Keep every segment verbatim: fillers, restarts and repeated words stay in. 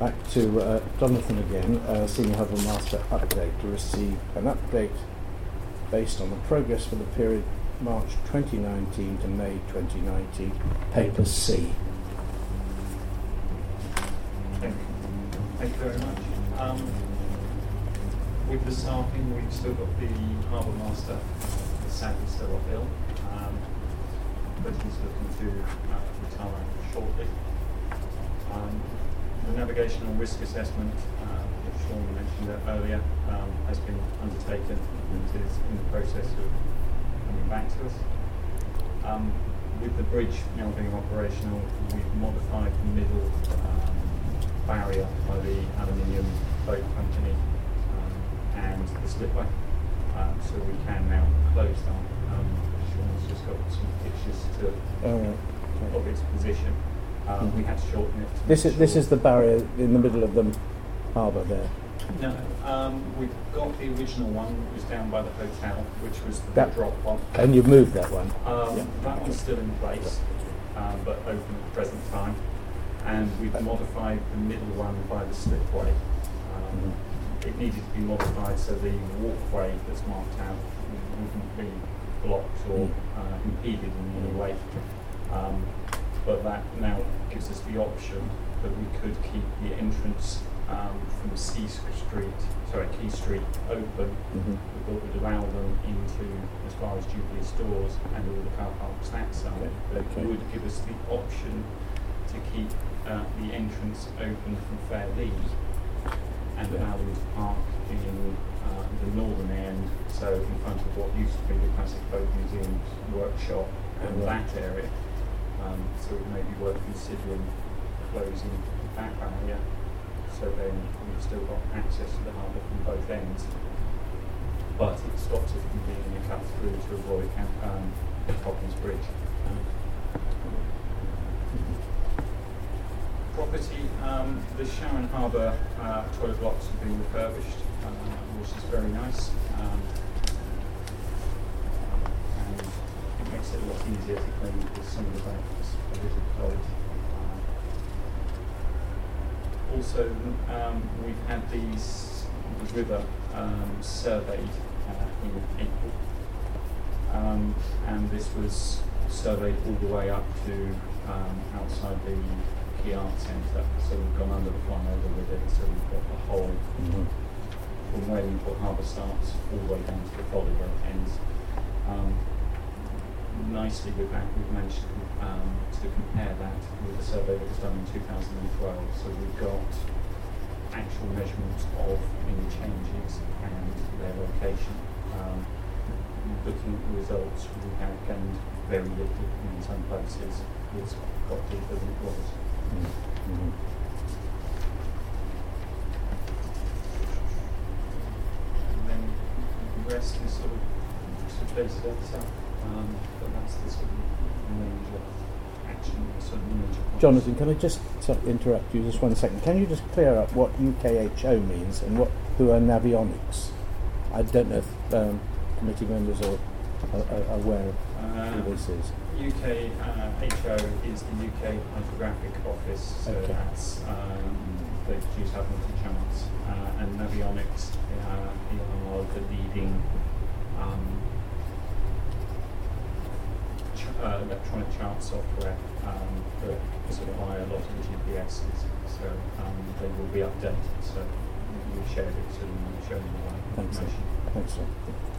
back to uh, Jonathan again, uh, Senior Harbour Master update, to receive an update based on the progress for the period March twenty nineteen to May twenty nineteen, paper C. Thank you. Thank you very much. Um, with the staffing, we've still got the Harbour Master, sadly still off ill, um, but he's looking to uh, retire shortly. Um, the navigational risk assessment, uh, which Sean mentioned earlier, um, has been undertaken and is in the process of coming back to us. Um, with the bridge now being operational, we've modified the middle um, barrier by the aluminium boat company um, and the slipway, um, so we can now close that. Um, Sean's just got some pictures to Oh, right. Okay. of its position. Um, Mm-hmm. We had to shorten it. To This make is this sure- is the barrier in the middle of the harbour there. No, um, we've got the original one that was down by the hotel, which was the That- drop one. And you've moved that one. Um, Yeah. That one's still in place, um, but open at the present time. And we've modified the middle one by the slipway. Um, It needed to be modified so the walkway that's marked out wouldn't be blocked or uh, impeded in any way. Um, but that now gives us the option that we could keep the entrance um, from C Street, sorry, Key Street open, Mhm. that would allow them into as far as Jubilee Stores and all the car parks that side. Okay, But okay. it would give us the option to keep uh, the entrance open from Fairleigh and Yeah. allow them to park in uh, the northern end, so in front of what used to be the Classic Boat Museum's workshop and Right. that area. Um, so it may be worth considering closing that barrier, so then we've still got access to the harbour from both ends. But it stops it from being a cut through to avoid um, Coppins Bridge. Property, um, the Sharon Harbour uh, toilet blocks have been refurbished, uh, which is very nice. Um, and it makes it a lot easier to clean because some of the banks are really cold. Uh, also, um, we've had these, the river um, surveyed uh, in April. Um, and this was surveyed all the way up to um, outside the Key Art Centre, so we've gone under the flyover with it, so we've got the whole Mhm. from where Newport Harbour starts all the way down to the Folly ends. Um, nicely with that, we've managed to, um, to compare that with the survey that was done in two thousand twelve, so we've got actual measurements of any changes and their location. Um, looking at the results, we have gained very little in some places. It's got deeper than it was. Mhm. And then the rest is sort of suggested itself. Um, but that's the sort of major action, sort of major points. Jonathan, can I just uh, interrupt you just one second? Can you just clear up what U K H O means and what who are Navionics? I don't know if um, committee members are, are, are aware of Uh, who this is. U K uh, H O is the U K Hydrographic Office, so Okay. that's um, they produce Admiralty charts, uh, and Navionics uh, they are the leading um, ch- uh, electronic chart software um, that supply a lot of G P Ss, so um, they will be updated. So we shared it, so we'll show you the Thanks, sir. information. Thanks, sir.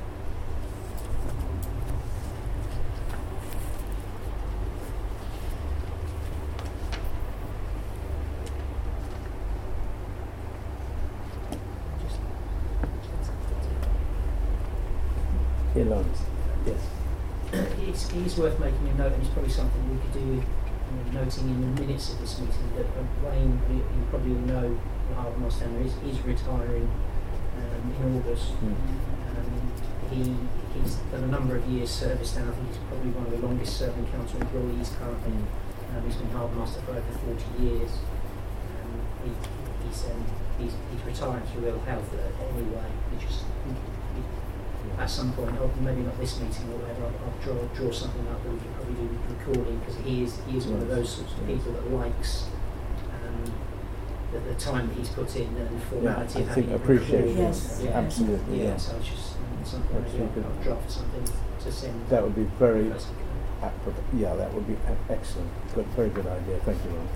Here, Lawrence. Yes. It's, it is worth making a note, and it's probably something we could do with you know, noting in the minutes of this meeting that uh, Wayne, you, you probably all know, the Harbour Master is, is retiring um, in August. Mm. Um, he, he's done a number of years service now. I think he's probably one of the longest serving council employees currently. Um, he's been Harbour Master for over forty years. Um, he, he's, um, he's, he's retiring through ill health uh, anyway. He just, he, he, at some point, or maybe not this meeting or whatever, I'll, I'll draw draw something up that we can probably do with recording, because he is he is one of those sorts of people that likes um, the, the time that he's put in and the Yeah, formality I of think having appreciation. Yes. Yeah. Absolutely, Yeah, yeah. so it's just um, something maybe Absolutely. I'll, I'll draft something to send. That would be very, First we can. apropos. Yeah, that would be e- excellent. Good, very good idea. Thank you, Ron.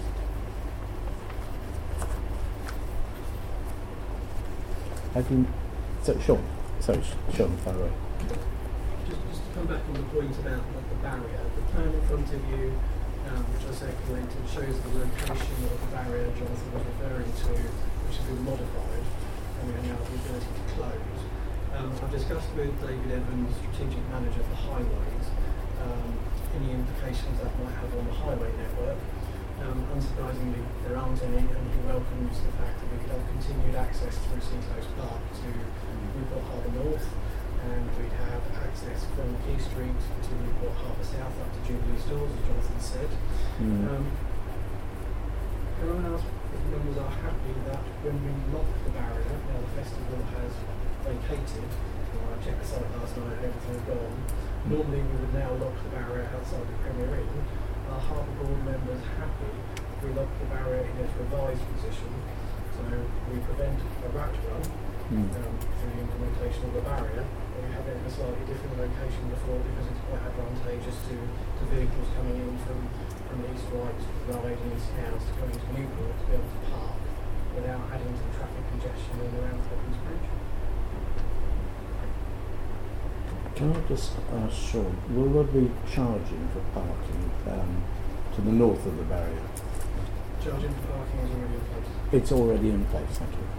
Have you, so Sean, sorry, Sh- Sean, far away. Just, just to come back on the point about the, the barrier, the plan in front of you, um, which I circulated, shows the location of the barrier Jonathan was referring to, which has been modified, and we now have the ability to close. Um, I've discussed with David Evans, Strategic Manager for Highways, um, any implications that might have on the highway network. Um, unsurprisingly, there aren't any, and he welcomes the fact that we could have continued access through Seacoast Park to Newport Harbour North, and we'd have access from Key Street to Newport Harbour South up to Jubilee Stores, as Jonathan said. Mm. Um, can I ask if members are happy that when we lock the barrier, now the festival has vacated, well, I checked the site last night, everything is gone. Normally we would now lock the barrier outside the Premier Inn. Are Harbour Board members happy if we lock the barrier in its revised position, so we prevent a rat run Mm. um, through the implementation of the barrier, but we have it in a slightly different location before because it's quite advantageous to, to vehicles coming in from, from East White, Ryde and East Howes to go into Newport to be able to park without adding to the traffic congestion in and around Poppins Bridge. Can I just ask Sean, will there be charging for parking um, to the north of the barrier? Charging for parking is already in place. It's already in place, thank you.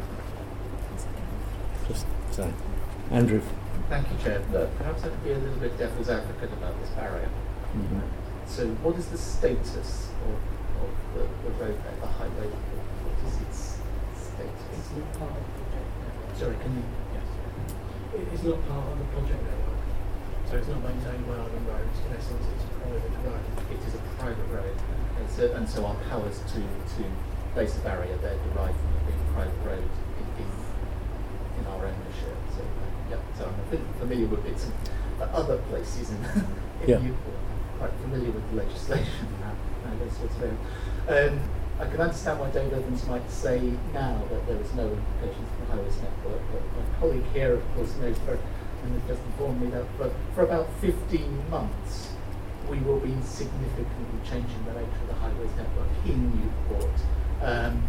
Just saying. Andrew. Thank you, Chair. Look, perhaps I could be a little bit devil's advocate about this barrier. Mm-hmm. So what is the status of, of the, the road there, the highway? What is its status? It's not part of the project network. Sorry, can you? Yes. It is not part of the project network, so it's not maintained by Island Roads. In essence, it's a private road. It is a private road, and so, and so our powers to, to place a barrier there derive from it being a private road in, in, in our ownership. So, uh, yeah, so I'm a bit familiar with bits of uh, other places in, in Yeah. Newport. I'm quite familiar with the legislation and how those sorts of areas. Um, I can understand why Dave Evans might say now that there is no implications for the highways network, but my colleague here, of course, knows for, and has just informed me that for, for about fifteen months, we will be significantly changing the nature of the highways network in Newport. Um,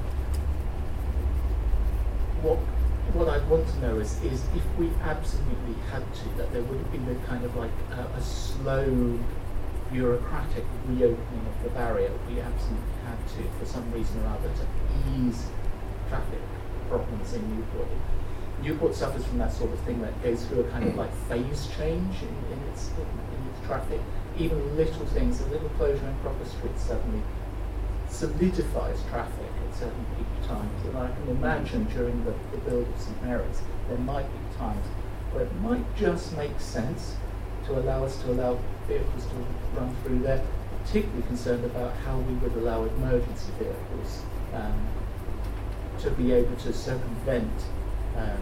what what I want to know is, is if we absolutely had to, that there would be the kind of like uh, a slow bureaucratic reopening of the barrier if we absolutely had to, for some reason or other, to ease traffic problems in Newport. Newport suffers from that sort of thing that goes through a kind of like phase change in, in, its, in, in its traffic. Even little things, a little closure in Proper Street suddenly solidifies traffic at certain peak times. And I can imagine during the, the build of St Mary's, there might be times where it might just make sense to allow us to allow vehicles to run through there, particularly concerned about how we would allow emergency vehicles um, to be able to circumvent um,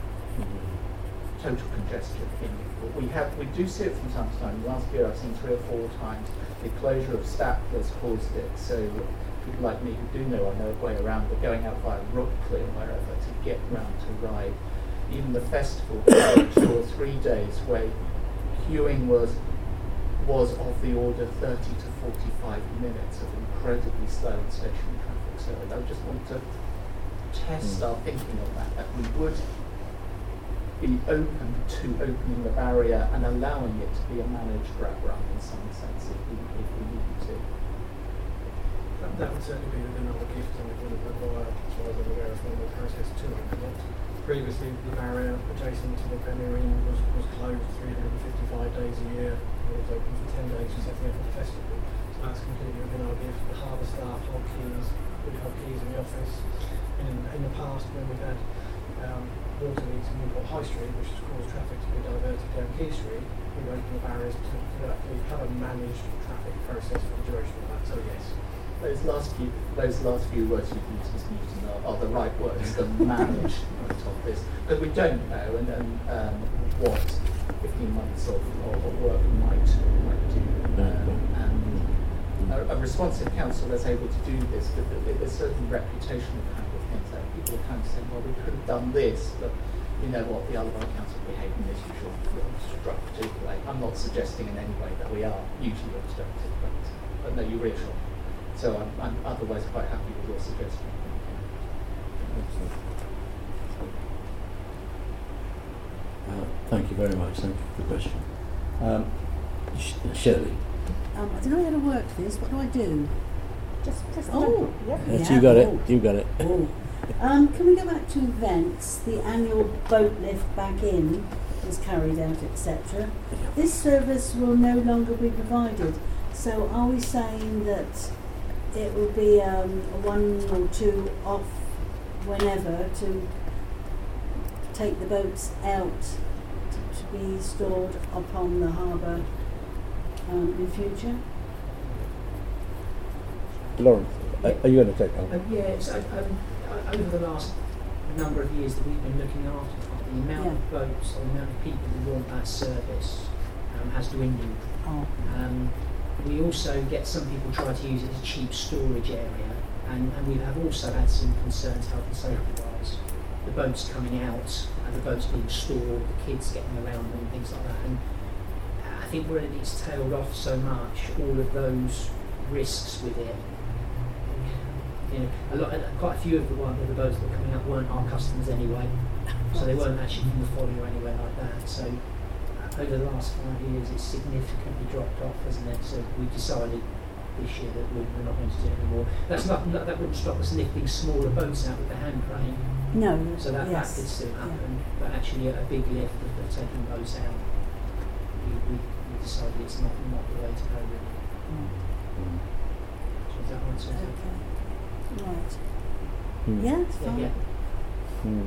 total congestion in Newport. We have, we do see it from time to time. Last year I've seen three or four times the closure of Stapler's caused it. So people like me who do know I know a way around, but going out via Rockley or wherever to get round to Ryde. Even the festival, two or three days where queuing was was of the order thirty to forty-five minutes of incredibly slow and stationary traffic. So I just want to test Mm. our thinking on that, that we would be open to opening the barrier and allowing it to be a managed grab run in some sense if we, if we needed to. That, that would certainly be within our gift, and it wouldn't require, as far as I'm aware, a formal process to open it. Previously, the barrier adjacent to the Premier Inn was, was closed three hundred fifty-five days a year. It was open for ten days for setting up the festival. So that's completely within our gift. The harbour staff hold keys. We hold keys in the office. And in, in the past, when we've had um, Waterloo to Newport High Street, which has caused traffic to be diverted down Key Street, we've opened the barriers to, to actually have a managed traffic process for the duration of that. So yes. Those last few, those last few words you've used, Miz Newton, are, are the right words, the managed of this. But we don't know, and, and um, what fifteen months of, of work might, might do. Um, and a, a responsive council that's able to do this, but there's certain reputational kind of people are kind of saying, well, we could have done this, but you know what, the other one council behave in this usual obstructive way. I'm not suggesting in any way that we are usually obstructive, but, but no, you reassure me. So I'm, I'm otherwise quite happy with your suggestion. Uh, thank you very much. Thank you for the question. Um, Sh- Shirley. Um, I don't know how to work this. What do I do? Just press the Oh, button. Yep. Yes, Yeah, you got it. oh. You got it. Oh. Um, can we go back to events? The annual boat lift back in was carried out, et cetera. This service will no longer be provided. So are we saying that it will be um, a one or two off whenever to take the boats out to, to be stored upon the harbour um, in future? Lawrence, uh, are you going to take that? Um, yeah, it's, uh, um, o- over the last number of years that we've been looking after, the amount of boats or the amount of people who want that service um, has dwindled. Oh. Um, we also get some people try to use it as a cheap storage area, and, and we have also had some concerns health and safety wise. The boats coming out and the boats being stored, the kids getting around them, things like that. And I think where it's tailed off so much, all of those risks with it. You know, a lot, quite a few of the one of the boats that were coming out weren't our customers anyway, so they weren't actually from the folly or anywhere like that. So uh, over the last five years, it's significantly dropped off, hasn't it? So we decided this year that we- we're not going to do it anymore. That's not that, that wouldn't stop us lifting smaller boats out with the hand crane. No. So that, yes. that could still Yeah. happen, but actually a big lift of, of taking boats out, we, we, we decided it's not, not the way to go really. Mm. So is that answer? Okay. Right. Hmm. Yeah, it's Yeah, fine. yeah. Hmm.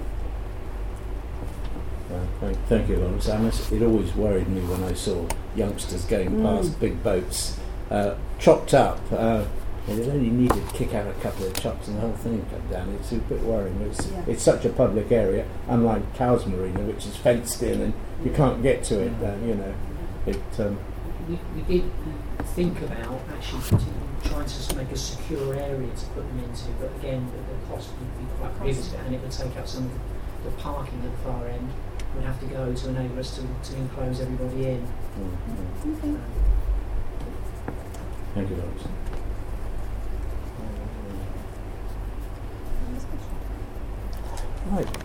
Uh, thank, thank you, Lawrence. I must, it always worried me when I saw youngsters going Mm. past big boats, uh, chopped up. Uh, and it only needed to kick out a couple of chops and the whole thing come down. It's a bit worrying. It's, Yeah. it's such a public area, unlike Cowes Marina, which is fenced in and you can't get to it. Uh, you know, it. Um, We, we did think about actually putting, trying to s- make a secure area to put them into, but again, the, the cost would be quite prohibitive and it would take up some of the, the parking at the far end. Would have to go to enable us to, to enclose everybody in. mm, mm. Okay. Um, Thank you, Lawrence. Right.